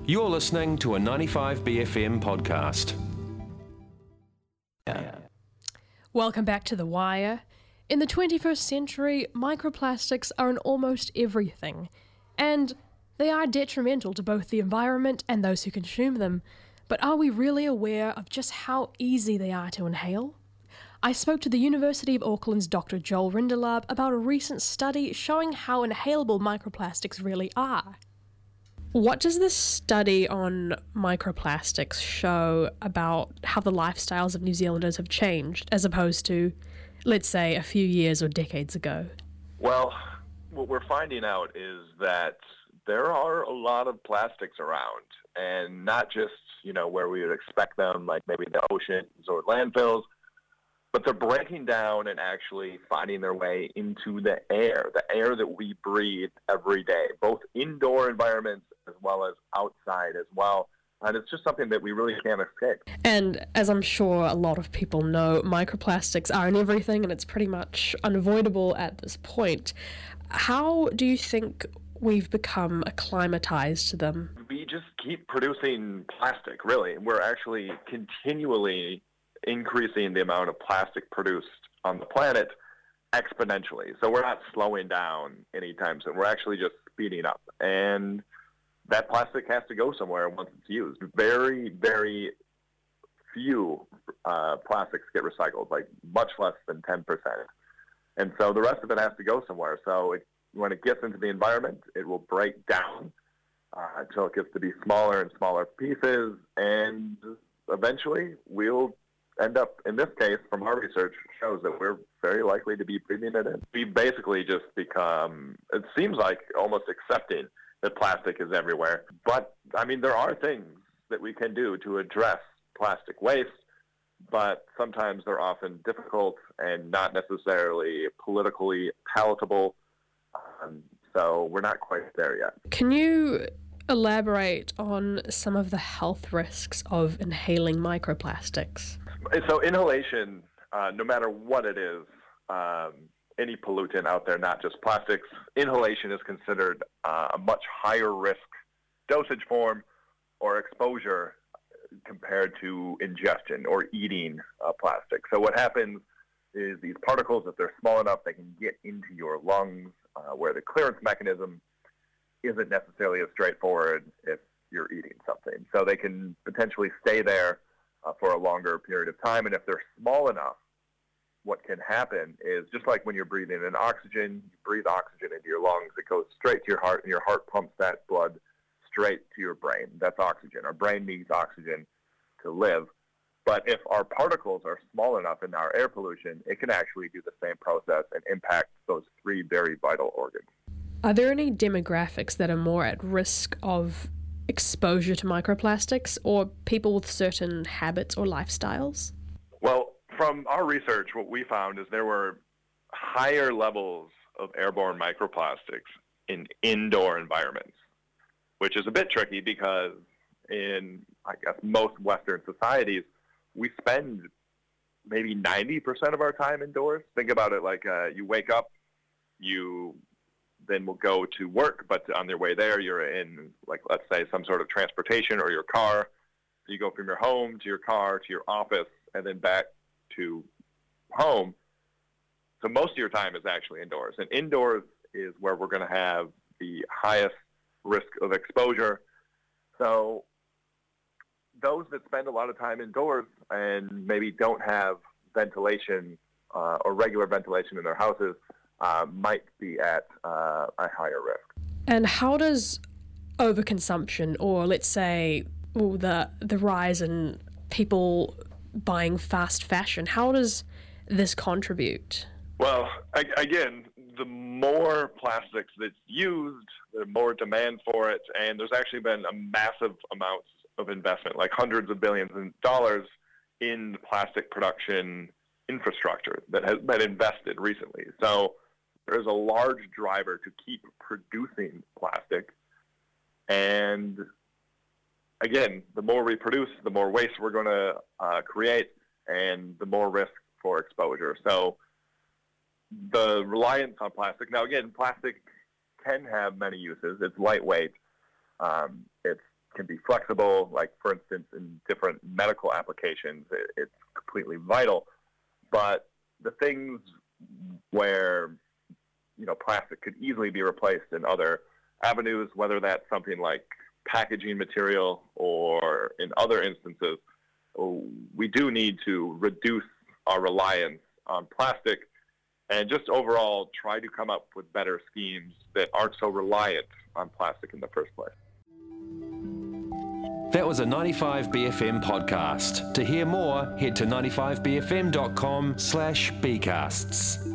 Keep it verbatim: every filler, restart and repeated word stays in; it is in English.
You're listening to a ninety-five B F M podcast. Welcome back to The Wire. In the twenty-first century, microplastics are in almost everything, and they are detrimental to both the environment and those who consume them. But are we really aware of just how easy they are to inhale? I spoke to the University of Auckland's Doctor Joel Rindelab about a recent study showing how inhalable microplastics really are. What does this study on microplastics show about how the lifestyles of New Zealanders have changed as opposed to, let's say, a few years or decades ago? Well, what we're finding out is that there are a lot of plastics around, and not just, you know, where we would expect them, like maybe the oceans or landfills, but they're breaking down and actually finding their way into the air, the air that we breathe every day, both indoor environments as well as outside as well. And it's just something that we really can't escape. And as I'm sure a lot of people know, microplastics are in everything, and it's pretty much unavoidable at this point. How do you think we've become acclimatized to them? We just keep producing plastic, really. We're actually continually increasing the amount of plastic produced on the planet exponentially. So we're not slowing down anytime soon. We're actually just speeding up. And that plastic has to go somewhere once it's used. Very, very few uh, plastics get recycled, like much less than ten percent. And so the rest of it has to go somewhere. So it, when it gets into the environment, it will break down uh, until it gets to be smaller and smaller pieces. And eventually we'll end up, in this case, from our research, shows that we're very likely to be breathing it in. We basically just become, it seems like, almost accepting that plastic is everywhere. But, I mean, there are things that we can do to address plastic waste, but sometimes they're often difficult and not necessarily politically palatable. Um, so we're not quite there yet. Can you elaborate on some of the health risks of inhaling microplastics? So inhalation, uh, no matter what it is, um, any pollutant out there, not just plastics, inhalation is considered uh, a much higher risk dosage form or exposure compared to ingestion or eating uh, plastic. So what happens is these particles, if they're small enough, they can get into your lungs, uh, where the clearance mechanism isn't necessarily as straightforward if you're eating something. So they can potentially stay there uh, for a longer period of time. And if they're small enough, what can happen is, just like when you're breathing in oxygen, you breathe oxygen into your lungs, it goes straight to your heart, and your heart pumps that blood straight to your brain. That's oxygen. Our brain needs oxygen to live. But if our particles are small enough in our air pollution, it can actually do the same process and impact those three very vital organs. Are there any demographics that are more at risk of exposure to microplastics, or people with certain habits or lifestyles? Well, from our research, what we found is there were higher levels of airborne microplastics in indoor environments, which is a bit tricky because in, I guess, most Western societies, we spend maybe ninety percent of our time indoors. Think about it like uh, you wake up, you then will go to work, but on your way there, you're in, like, let's say, some sort of transportation or your car. So you go from your home to your car to your office and then back to home. So most of your time is actually indoors. And indoors is where we're going to have the highest risk of exposure. So those that spend a lot of time indoors and maybe don't have ventilation uh, or regular ventilation in their houses uh, might be at uh, a higher risk. And how does overconsumption, or let's say well, the the rise in people buying fast fashion, how does this contribute? Well, again, the more plastics that's used, the more demand for it, and there's actually been a massive amount of investment, like hundreds of billions of dollars in plastic production infrastructure that has been invested recently. So there's a large driver to keep producing plastic. And again, the more we produce, the more waste we're going to uh, create, and the more risk for exposure. So the reliance on plastic, now again, plastic can have many uses. It's lightweight. Um, it's can be flexible. Like, for instance, in different medical applications, it, it's completely vital. But the things where, you know, plastic could easily be replaced in other avenues, whether that's something like packaging material or in other instances, we do need to reduce our reliance on plastic and just overall try to come up with better schemes that aren't so reliant on plastic in the first place. That was a ninety-five B F M podcast. To hear more, head to ninety-five b f m dot com slash bcasts.